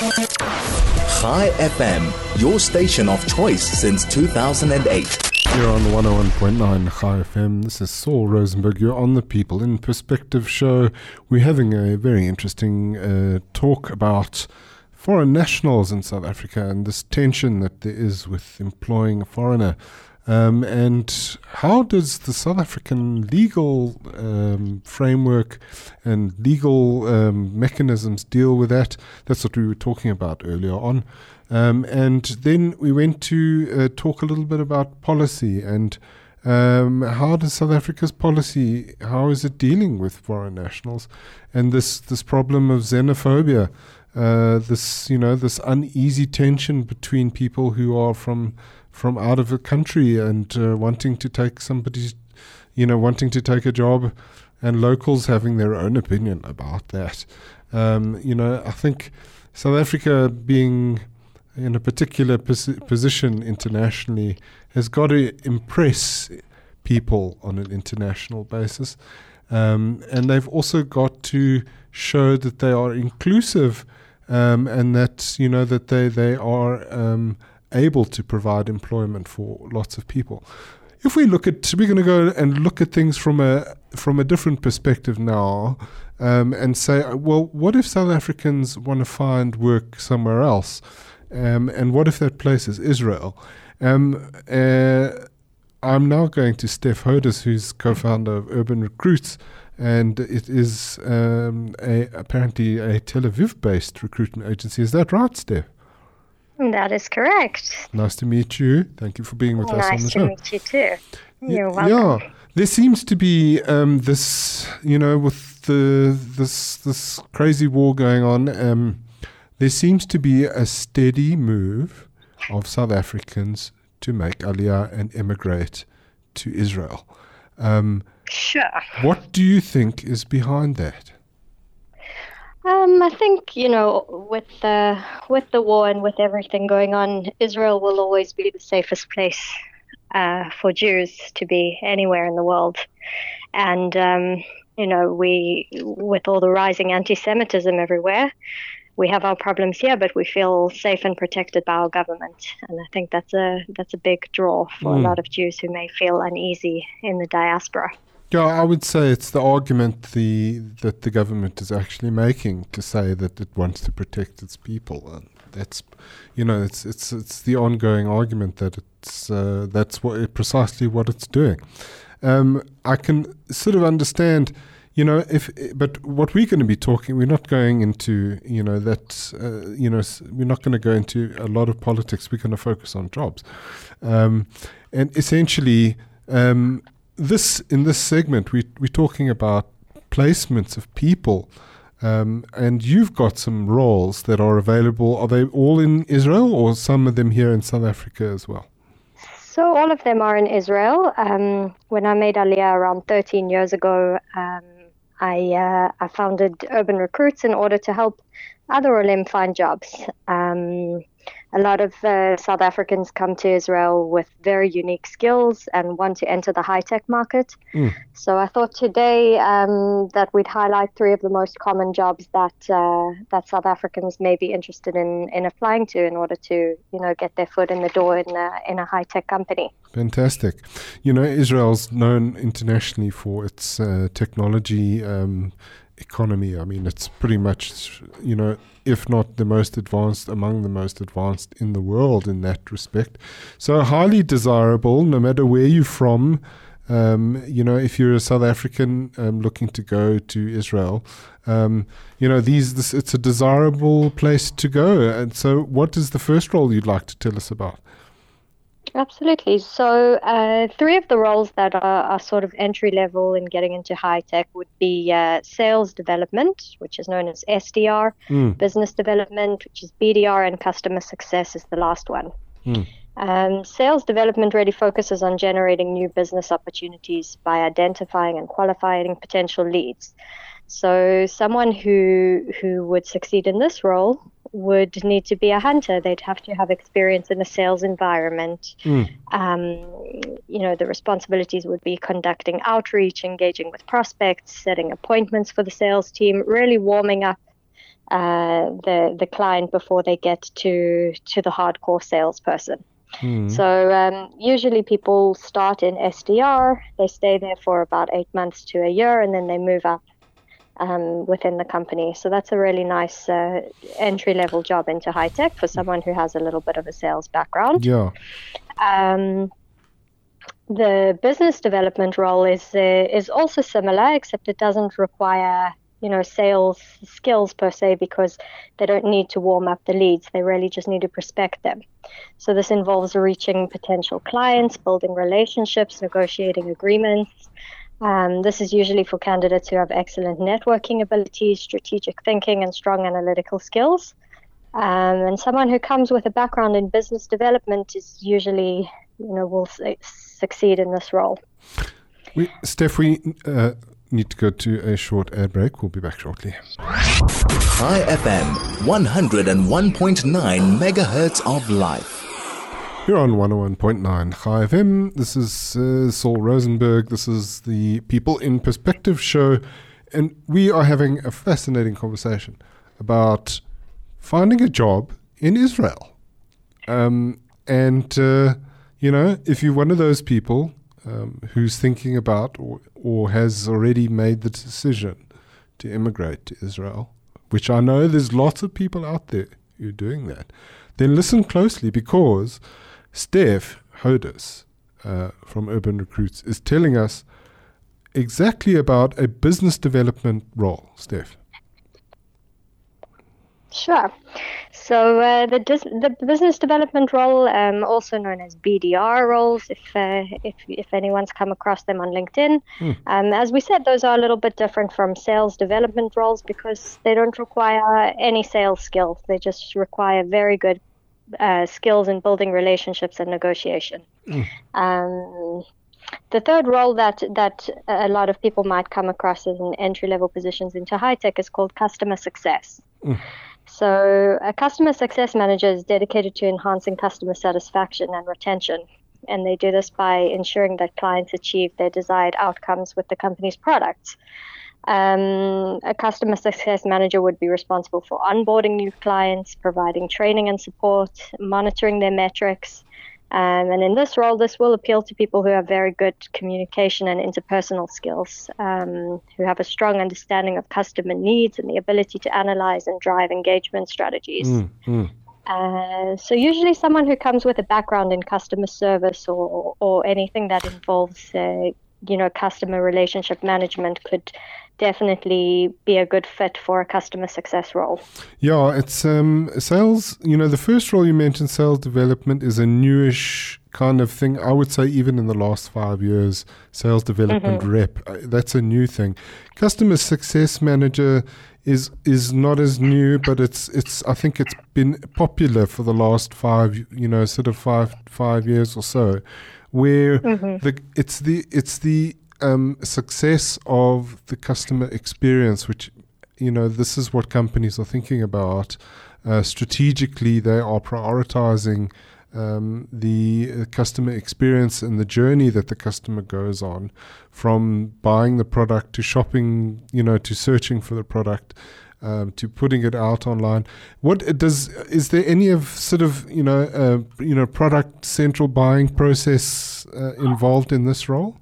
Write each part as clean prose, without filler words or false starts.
Chai FM, your station of choice since 2008. You're on 101.9 Chai FM. This is Saul Rosenberg. You're on the People in Perspective show. We're having a very interesting talk about foreign nationals in South Africa and this tension that there is with employing a foreigner. And how does the South African legal framework and legal mechanisms deal with that? That's what we were talking about earlier on. And then we went to talk a little bit about policy and how does South Africa's policy, how is it dealing with foreign nationals and this problem of xenophobia, this uneasy tension between people who are from out of the country and wanting to take a job, and locals having their own opinion about that. I think South Africa being in a particular position internationally has got to impress people on an international basis, and they've also got to show that they are inclusive, and that that they are able to provide employment for lots of people. If we're going to go and look at things from a different perspective now, and say, well, what if South Africans want to find work somewhere else, and what if that place is Israel? I'm now going to Steph Hodes, who's co-founder of Urban Recruits, and it is apparently a Tel Aviv-based recruitment agency. Is that right, Steph? That is correct. Nice to meet you. Thank you for being with us on the show. Nice to meet you too. You're welcome. Yeah, there seems to be this, with this crazy war going on, there seems to be a steady move of South Africans to make Aliyah and emigrate to Israel. Sure. What do you think is behind that? I think, with the war and with everything going on, Israel will always be the safest place for Jews to be anywhere in the world. And, we, with all the rising anti-Semitism everywhere, we have our problems here, but we feel safe and protected by our government. And I think that's a big draw for a lot of Jews who may feel uneasy in the diaspora. Yeah, I would say it's the argument that the government is actually making to say that it wants to protect its people, and that's, it's the ongoing argument that that's precisely what it's doing. I can sort of understand, but what we're going to be talking, we're not going into, we're not going to go into a lot of politics. We're going to focus on jobs, and essentially. In this segment, we're talking about placements of people, and you've got some roles that are available. Are they all in Israel, or some of them here in South Africa as well? So all of them are in Israel. When I made Aliyah around 13 years ago, I founded Urban Recruits in order to help other Olim find jobs. A lot of South Africans come to Israel with very unique skills and want to enter the high-tech market. So I thought today that we'd highlight 3 of the most common jobs that South Africans may be interested in applying to in order to, get their foot in the door in a high-tech company. Fantastic. Israel's known internationally for its technology economy. I mean, it's pretty much, if not the most advanced, among the most advanced in the world in that respect. So highly desirable, no matter where you're from. If you're a South African looking to go to Israel, it's a desirable place to go. And so what is the first role you'd like to tell us about? Absolutely. So 3 of the roles that are sort of entry level in getting into high tech would be sales development, which is known as SDR, business development, which is BDR, and customer success is the last one. Sales development really focuses on generating new business opportunities by identifying and qualifying potential leads. So someone who would succeed in this role would need to be a hunter. They'd have to have experience in a sales environment. The responsibilities would be conducting outreach, engaging with prospects, setting appointments for the sales team, really warming up the client before they get to the hardcore salesperson. So usually people start in SDR, they stay there for about 8 months to a year, and then they move up within the company. So that's a really nice entry-level job into high tech for someone who has a little bit of a sales background. Yeah. The business development role is also similar, except it doesn't require sales skills per se, because they don't need to warm up the leads. They really just need to prospect them. So this involves reaching potential clients, building relationships, negotiating agreements. This is usually for candidates who have excellent networking abilities, strategic thinking, and strong analytical skills. And someone who comes with a background in business development is usually, will succeed in this role. Steph, we need to go to a short ad break. We'll be back shortly. High FM, 101.9 megahertz of life. You're on 101.9 High FM. This is Saul Rosenberg. This is the People in Perspective show. And we are having a fascinating conversation about finding a job in Israel. If you're one of those people who's thinking about or has already made the decision to immigrate to Israel, which I know there's lots of people out there who are doing that, then listen closely, because Steph Hodis from Urban Recruits is telling us exactly about a business development role. Steph. Sure. So the business development role, also known as BDR roles, if anyone's come across them on LinkedIn, as we said, those are a little bit different from sales development roles because they don't require any sales skills. They just require very good skills in building relationships and negotiation. The third role that a lot of people might come across as an entry-level positions into high tech is called customer success. So a customer success manager is dedicated to enhancing customer satisfaction and retention, and they do this by ensuring that clients achieve their desired outcomes with the company's products. A customer success manager would be responsible for onboarding new clients, providing training and support, monitoring their metrics. And in this role, this will appeal to people who have very good communication and interpersonal skills, who have a strong understanding of customer needs and the ability to analyze and drive engagement strategies. So usually someone who comes with a background in customer service or anything that involves, customer relationship management could definitely be a good fit for a customer success role. Yeah, it's sales. The first role you mentioned, sales development, is a newish kind of thing. I would say even in the last 5 years, sales development rep, that's a new thing. Customer success manager is not as new, but it's I think it's been popular for the last five years or so, where it's the success of the customer experience, which, this is what companies are thinking about. Strategically, they are prioritizing the customer experience and the journey that the customer goes on, from buying the product to shopping, to searching for the product, to putting it out online. Is there any of sort of, product central buying process involved in this role?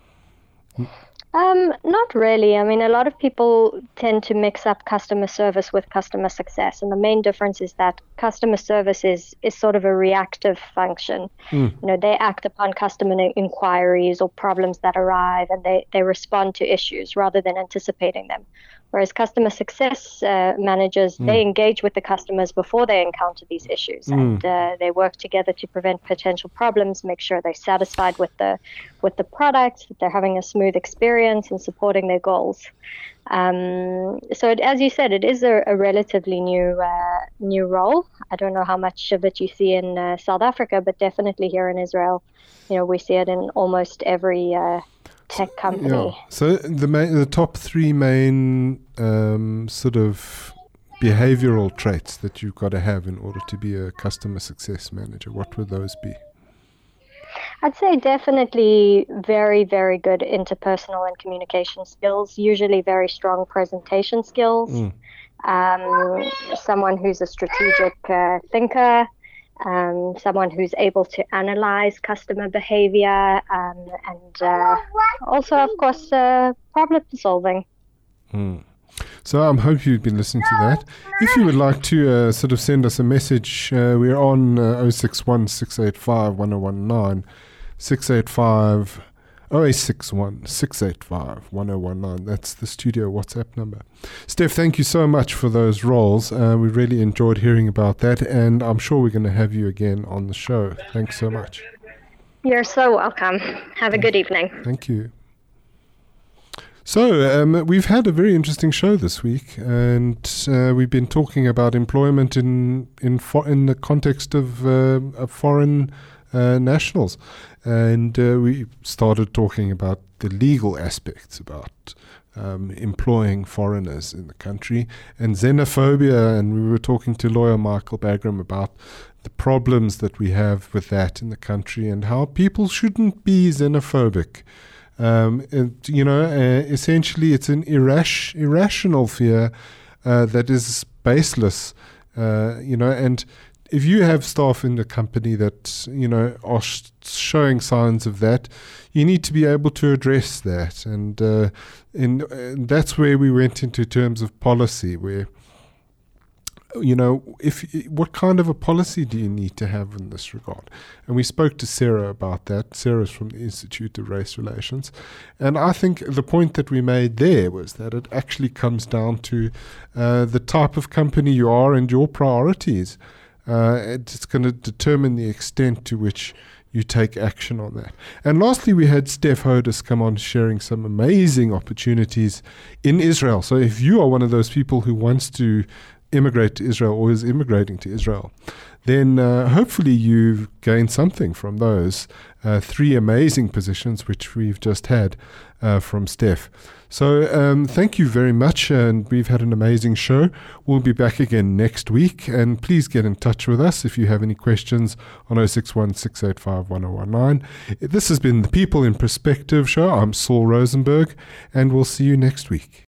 Not really. I mean, a lot of people tend to mix up customer service with customer success. And the main difference is that customer service is sort of a reactive function. They act upon customer inquiries or problems that arrive, and they respond to issues rather than anticipating them. Whereas customer success managers, they engage with the customers before they encounter these issues, and they work together to prevent potential problems, make sure they're satisfied with the product, that they're having a smooth experience and supporting their goals. As you said, it is a relatively new role. I don't know how much of it you see in South Africa, but definitely here in Israel, we see it in almost every tech company. Yeah. So the top three main sort of behavioral traits that you've got to have in order to be a customer success manager, what would those be? I'd say definitely very, very good interpersonal and communication skills, usually very strong presentation skills, someone who's a strategic thinker, someone who's able to analyze customer behavior, and also, of course, problem solving. So I hope you've been listening to that. If you would like to sort of send us a message, we're on 061 685 1019, 685 0861 685 1019. That's the studio WhatsApp number. Steph, thank you so much for those roles. We really enjoyed hearing about that, and I'm sure we're going to have you again on the show. Thanks so much. You're so welcome. Have a good evening. Thank you. So we've had a very interesting show this week, and we've been talking about employment in the context of foreign nationals, and we started talking about the legal aspects about employing foreigners in the country and xenophobia, and we were talking to lawyer Michael Bagram about the problems that we have with that in the country and how people shouldn't be xenophobic. Essentially it's an irrational fear that is baseless, and if you have staff in the company that, are showing signs of that, you need to be able to address that. And that's where we went into terms of policy, where, what kind of a policy do you need to have in this regard? And we spoke to Sarah about that. Sarah's from the Institute of Race Relations. And I think the point that we made there was that it actually comes down to the type of company you are and your priorities. It's going to determine the extent to which you take action on that. And lastly, we had Steph Hodis come on sharing some amazing opportunities in Israel. So if you are one of those people who wants to immigrate to Israel or is immigrating to Israel, then hopefully you've gained something from those 3 amazing positions which we've just had from Steph. So thank you very much, and we've had an amazing show. We'll be back again next week, and please get in touch with us if you have any questions on 061 685 1019. This has been the People in Perspective show. I'm Saul Rosenberg, and we'll see you next week.